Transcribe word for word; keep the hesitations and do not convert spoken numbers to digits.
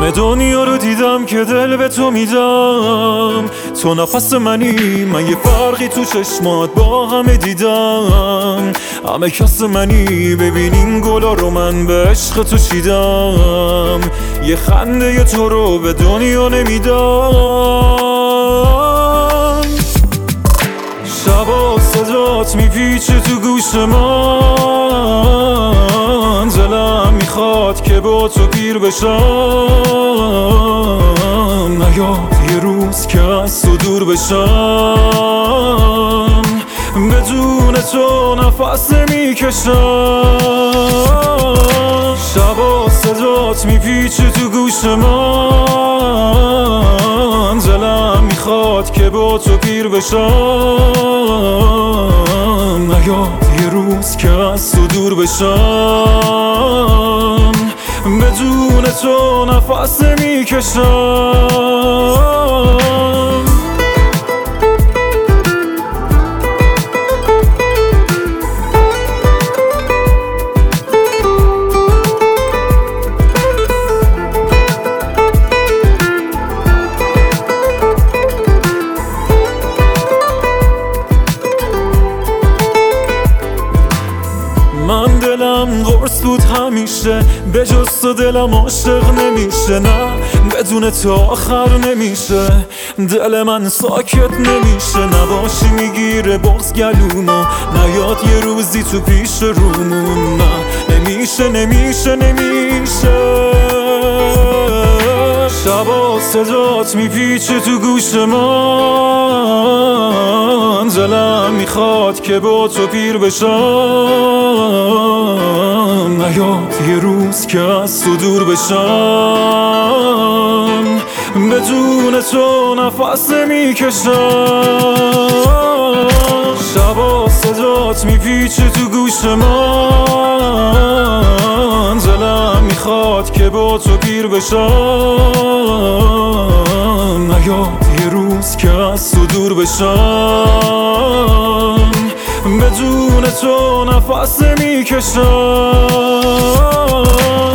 همه دنیا رو دیدم که دل به تو میدم، تو نفس منی، من یه فرقی تو چشمات با همه دیدم. همه کس منی، ببین این گلا رو من به عشق تو چیدم. یه خنده تو رو به دنیا نمیدم. شبا صدات میپیچه تو گوش من، دلم میخواد که با تو پیر بشم. نیاد یه روز که از تو دور بشم، بدون تو نفس نمیکشم. شبا صدات میپیچه تو گوش من، دلم میخواد که با تو پیر بشم. نیاد یه روز که از تو دور بشم، بدون تو نفس نمیکشم. من دلم قرص بود همیشه، به جز تو دلم عاشق نمیشه. نه بدون تو آخر نمیشه، دل من ساکت نمیشه. نباشی میگیره بغض گلومو، نیاد یه روزی تو پیش رومون. نه نمیشه نمیشه نمیشه. شبا صدات میپیچه تو گوش من، دلم میخواد که با تو پیر بشم. نیاد یه روز که از تو دور بشم، بدون تو نفس نمیکشم. شبا صدات میپیچه تو گوش من، دلم میخواد که با تو پیر بشم. نیاد یه روز که از تو دور بشم، بدون تو نفس نمیکشم.